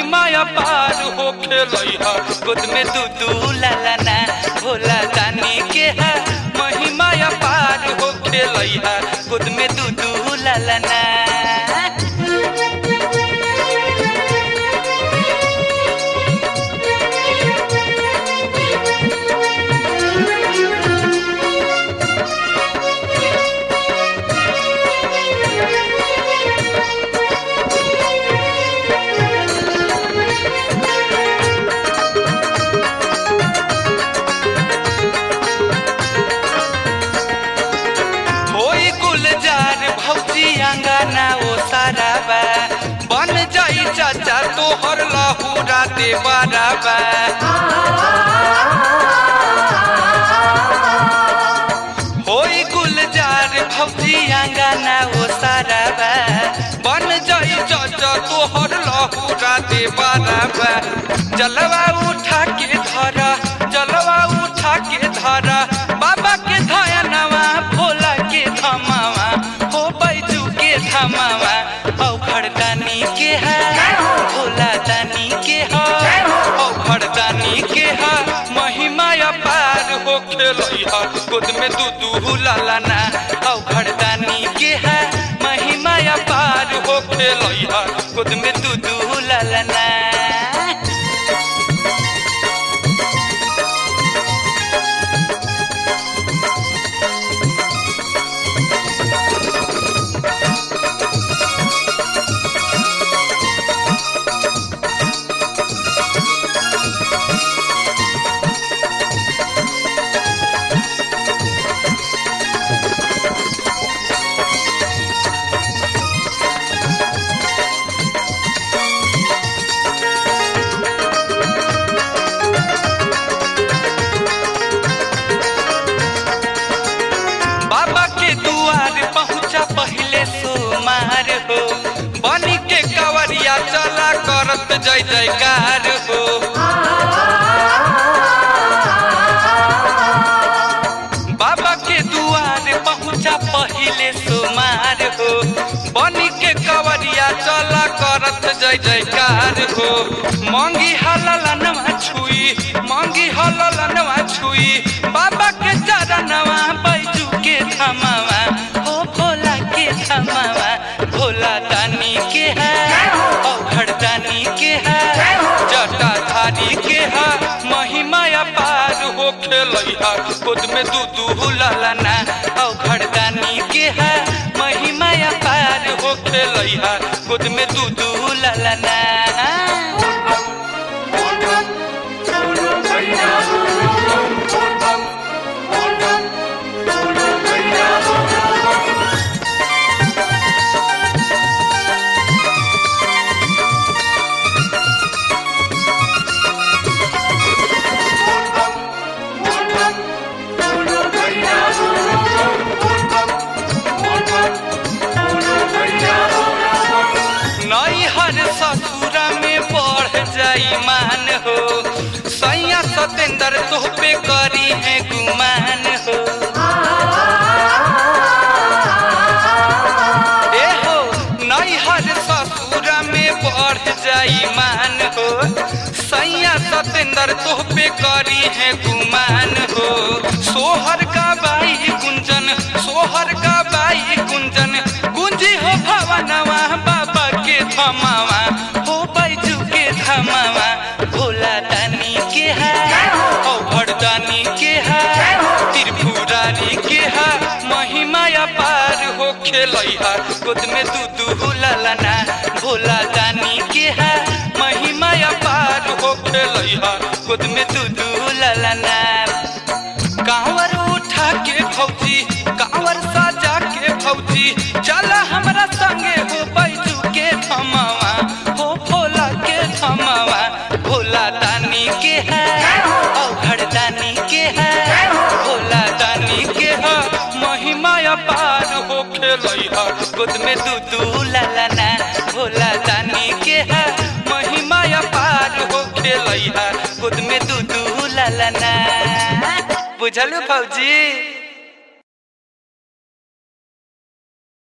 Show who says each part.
Speaker 1: महिमा अपार हो खेलैहा गोद में दूधू लालाना भोला दानी के है महिमा अपार हो खेलैहा गोद में दूधू लालाना। अंगना ओ साराबा बन जाई चाचा तोहर लहुरा दे बाराबा। होई गुलजार भौजी अंगना ओ साराबा बन जाई चाचा तोहर लहुरा दे बाराबा। जलवा उठा के धरा जलवा उठा के धरा बाबा के धयनवा भोला के धमावा हो बैजू के धमावा औ खड़दानी के है भोला दानी के है औ खड़दानी के है महिमा अपार हो खेलैहा गोद में दूधू लालाना औ खड़दानी के है महिमा अपार हो खेलैहा गोद में दूधू लालाना। पहले सोमार हो बनी के कवरिया चला करत जय जयकार हो। बाबा के दुआर पहुँचा पहले सोमार हो बनी के कवरिया चला करत जय जयकार हो। मांगी हललनवा छुई मांगी हललनवा छुई बाबा के चरणवा बैजू के धमावा हो भोला के धमावा भोला दानी के है औ खड़दानी के है जटाधारी के है महिमा अपार हो खेलैहा गोद में दूधू लालाना औ खड़दानी के है महिमा अपार हो खेलैहा गोद में दूधू लालाना। ससुरा में बढ़ जाई मान हो सैया सतेंद्र तोह पे करी है गुमान हो। ए हो नैहर ससुरा में बढ़ जाई मान हो सैया सतेंद्र तोह पे करी है गुमान हो। सोहर का बाई गुंजन सोहर का बाई गुंजन गुंजी हो भवनवा बाबा के धमावा हो बैजू के धमावा भोला दानी के है औ खड़दानी के है त्रिपुरारी के है महिमा अपार हो खेलैहा गोद में दूधू लालाना भोला दानी के है महिमा अपार हो खेलैहा गोद में दूधू लालाना। कांवर उठा के भौजी कांवर साजा के भौजी चला हमरा संगे हो बैजू के धमावा हो भोला के धमावा भोला दानी के है औ खड़दानी के है भोला दानी के है महिमा अपार हो खेलैहा गोद में दूधू लालाना भोला दानी के है महिमा अपार हो खेलैहा गोद में दूधू लालाना। बुझलू भौजी।